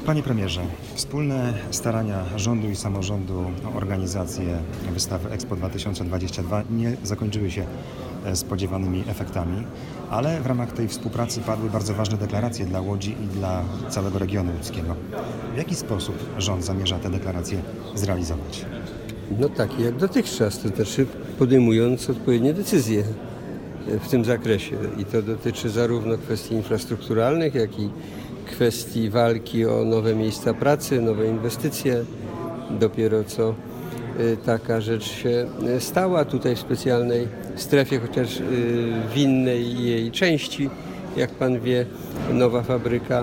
Panie premierze, wspólne starania rządu i samorządu o organizację wystawy Expo 2022 nie zakończyły się spodziewanymi efektami, ale w ramach tej współpracy padły bardzo ważne deklaracje dla Łodzi i dla całego regionu łódzkiego. W jaki sposób rząd zamierza te deklaracje zrealizować? No takie jak dotychczas, to znaczy podejmując odpowiednie decyzje w tym zakresie. I to dotyczy zarówno kwestii infrastrukturalnych, jak i kwestii walki o nowe miejsca pracy, nowe inwestycje. Dopiero co taka rzecz się stała tutaj w specjalnej strefie, chociaż w innej jej części, jak pan wie, nowa fabryka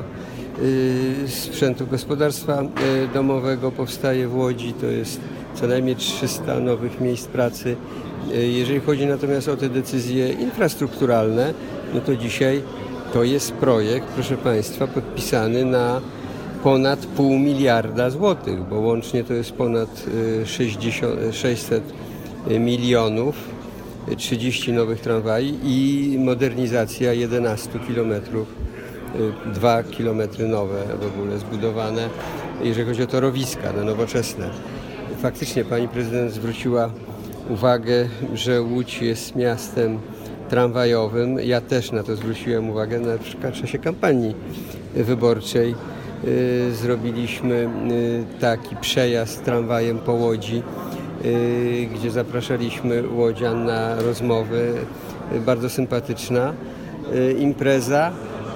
sprzętu gospodarstwa domowego powstaje w Łodzi. To jest co najmniej 300 nowych miejsc pracy. Jeżeli chodzi natomiast o te decyzje infrastrukturalne, no to dzisiaj to jest projekt, proszę Państwa, podpisany na ponad 0,5 miliarda złotych, bo łącznie to jest ponad 600 milionów, 30 nowych tramwajów i modernizacja 11 kilometrów, 2 kilometry nowe w ogóle zbudowane, jeżeli chodzi o torowiska nowoczesne. Faktycznie pani prezydent zwróciła uwagę, że Łódź jest miastem tramwajowym. Ja też na to zwróciłem uwagę na przykład w czasie kampanii wyborczej. Zrobiliśmy taki przejazd tramwajem po Łodzi, gdzie zapraszaliśmy łodzian na rozmowy. Bardzo sympatyczna impreza.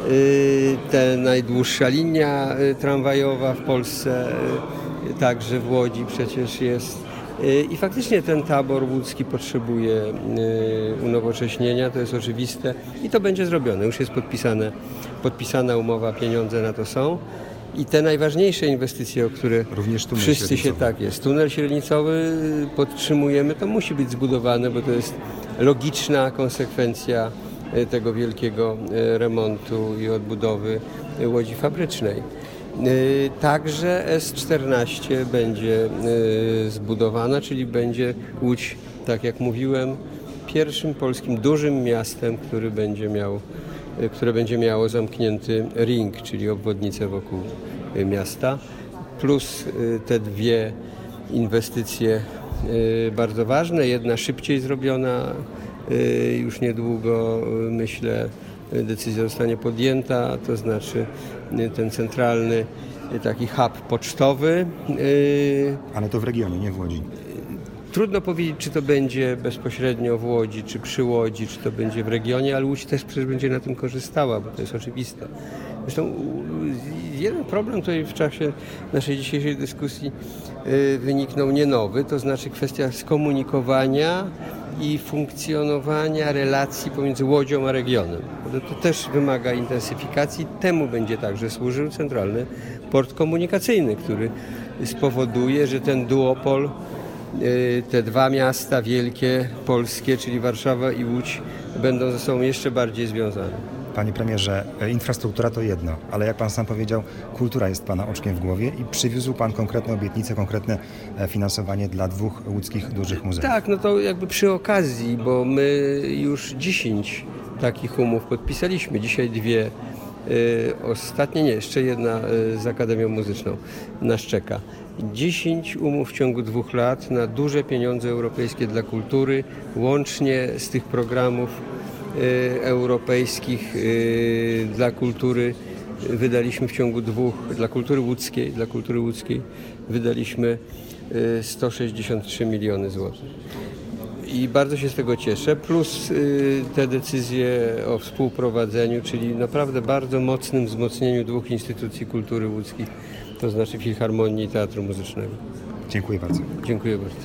Ta najdłuższa linia tramwajowa w Polsce, także w Łodzi przecież jest. I faktycznie ten tabor łódzki potrzebuje unowocześnienia, to jest oczywiste i to będzie zrobione. Już jest podpisana umowa, pieniądze na to są. I te najważniejsze inwestycje, o które również tunel wszyscy się tak jest. Tunel średnicowy podtrzymujemy, to musi być zbudowane, bo to jest logiczna konsekwencja tego wielkiego remontu i odbudowy Łodzi fabrycznej. Także S14 będzie zbudowana, czyli będzie Łódź, tak jak mówiłem, pierwszym polskim dużym miastem, które będzie miało zamknięty ring, czyli obwodnicę wokół miasta, plus te dwie inwestycje bardzo ważne, jedna szybciej zrobiona, już niedługo myślę decyzja zostanie podjęta, to znaczy ten centralny taki hub pocztowy. Ale to w regionie, nie w Łodzi. Trudno powiedzieć, czy to będzie bezpośrednio w Łodzi, czy przy Łodzi, czy to będzie w regionie, ale Łódź też przecież będzie na tym korzystała, bo to jest oczywiste. Zresztą jeden problem tutaj w czasie naszej dzisiejszej dyskusji wyniknął nie nowy, to znaczy kwestia skomunikowania i funkcjonowania relacji pomiędzy Łodzią a regionem. To też wymaga intensyfikacji. Temu będzie także służył Centralny Port Komunikacyjny, który spowoduje, że ten duopol, te dwa miasta wielkie, polskie, czyli Warszawa i Łódź, będą ze sobą jeszcze bardziej związane. Panie premierze, infrastruktura to jedno, ale jak pan sam powiedział, kultura jest pana oczkiem w głowie i przywiózł pan konkretne obietnice, konkretne finansowanie dla 2 łódzkich dużych muzeów. Tak, no to jakby przy okazji, bo my już 10 takich umów podpisaliśmy. Dzisiaj 2, ostatnie nie, jeszcze jedna z Akademią Muzyczną nas czeka. 10 umów w ciągu 2 lat na duże pieniądze europejskie dla kultury, łącznie z tych programów europejskich dla kultury wydaliśmy w ciągu 2, dla kultury łódzkiej wydaliśmy 163 miliony złotych. I bardzo się z tego cieszę, plus te decyzje o współprowadzeniu, czyli naprawdę bardzo mocnym wzmocnieniu 2 instytucji kultury łódzkich, to znaczy Filharmonii i Teatru Muzycznego. Dziękuję bardzo. Dziękuję bardzo.